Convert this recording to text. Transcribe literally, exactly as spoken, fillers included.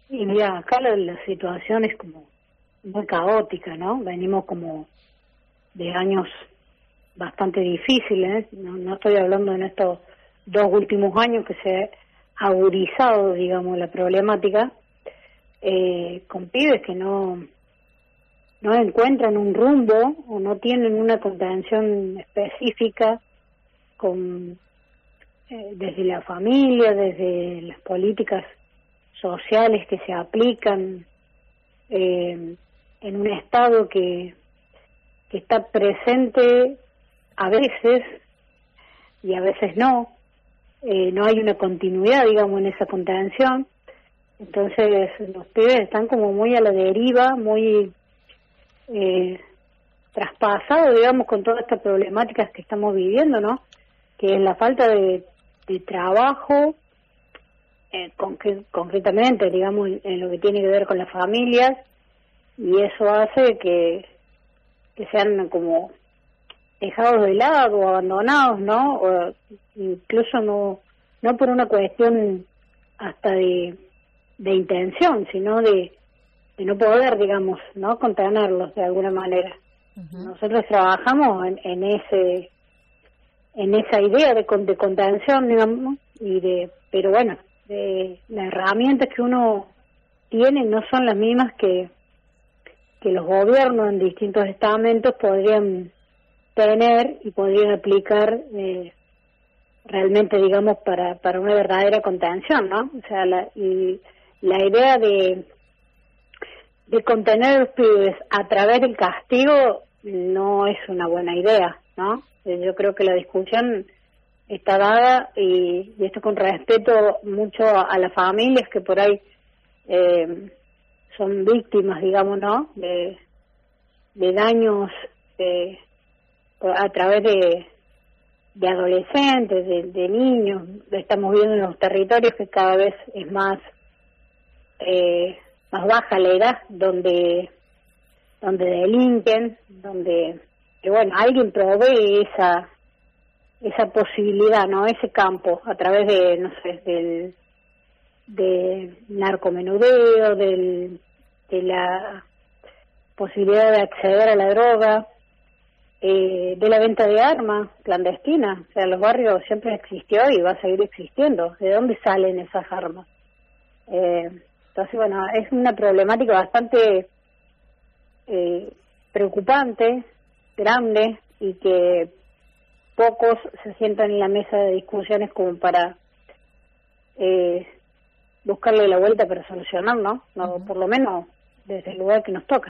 Y mira, acá la, la situación es como muy caótica, ¿no? Venimos como de años bastante difíciles, no, no estoy hablando en estos dos últimos años que se ha agudizado, digamos, la problemática, eh, con pibes que no no encuentran un rumbo o no tienen una contención específica con eh, desde la familia, desde las políticas sociales que se aplican eh, en un estado que, que está presente a veces y a veces no, eh, no hay una continuidad, digamos, en esa contención. Entonces los pibes están como muy a la deriva, muy eh, traspasados, digamos, con todas estas problemáticas que estamos viviendo, ¿no? Que es la falta de, de trabajo, eh, concre- concretamente, digamos, en, en lo que tiene que ver con las familias, y eso hace que, que sean como dejados de lado, abandonados, ¿no? O incluso no no por una cuestión hasta de, de intención, sino de, de no poder, digamos, ¿no? Contenerlos de alguna manera. Uh-huh. Nosotros trabajamos en, en ese en esa idea de, de contención, digamos, y de, pero bueno, de las herramientas que uno tiene no son las mismas que que los gobiernos en distintos estamentos podrían tener y podrían aplicar eh, realmente, digamos, para para una verdadera contención, ¿no? O sea, la, y la idea de de contener a los pibes a través del castigo no es una buena idea, ¿no? Yo creo que la discusión está dada y, y esto con respeto mucho a, a las familias que por ahí eh, son víctimas, digamos, ¿no? De, de daños eh, a través de, de adolescentes, de, de niños. Estamos viendo en los territorios que cada vez es más eh, más baja la edad donde donde delinquen, donde que bueno, alguien provee esa esa posibilidad, ¿no? Ese campo a través de, no sé, del de narcomenudeo, del de la posibilidad de acceder a la droga, eh, de la venta de armas clandestina. O sea, los barrios siempre existió y va a seguir existiendo. ¿De dónde salen esas armas? Eh, entonces, bueno, es una problemática bastante eh, preocupante, grande, y que pocos se sientan en la mesa de discusiones como para eh, buscarle la vuelta para solucionar, ¿no? No, por lo menos desde el lugar que nos toca.